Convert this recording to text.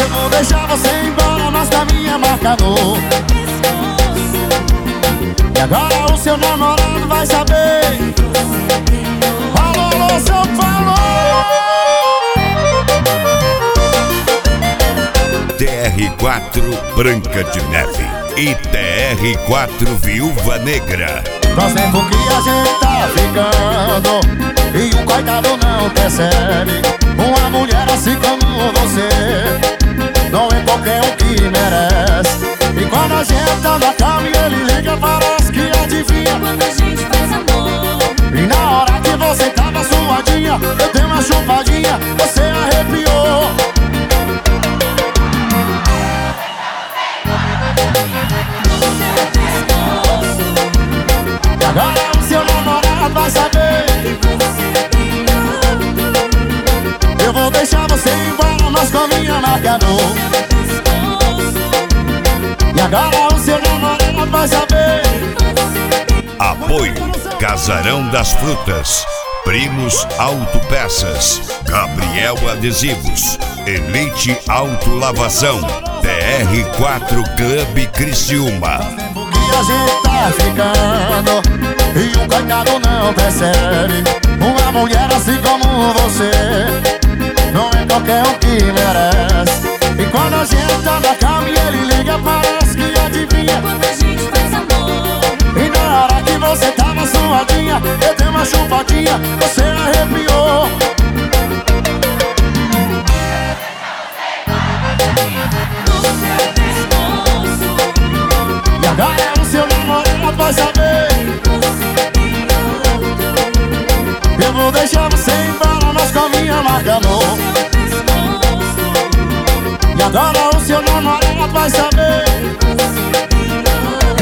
Eu vou deixar você embora, mas com a minha marca no e agora o seu namorado vai saber. Alô, alô, seu falou. TR4 Branca de Neve e TR4 Viúva Negra. Faz tempo que a gente tá ficando e o coitado não percebe. Uma mulher assim como você não é qualquer um que merece. E quando a gente tá na cama e ele liga, parece que adivinha quando a gente faz amor. E na hora que você tava suadinha, eu dei uma chupadinha, você arrepiou. E agora o seu namorado vai saber. Eu vou deixar você embora, mas com a minha marca no e agora o seu namorado vai saber. Apoio Casarão das Frutas, Primos Autopeças, Gabriel Adesivos, Elite Autolavação, TR4 Clube Criciúma. Que a gente tá ficando e o coitado não percebe. Uma mulher assim como você não é qualquer um que merece. E quando a gente tá na cama e ele liga, parece que adivinha Quando a gente faz amor. E na hora que você tava suadinha, eu dei uma chupadinha, você arrepiou. E agora o seu namorado vai saber. Eu vou deixar você embora, mas com a minha marca no e agora o seu namorado vai saber.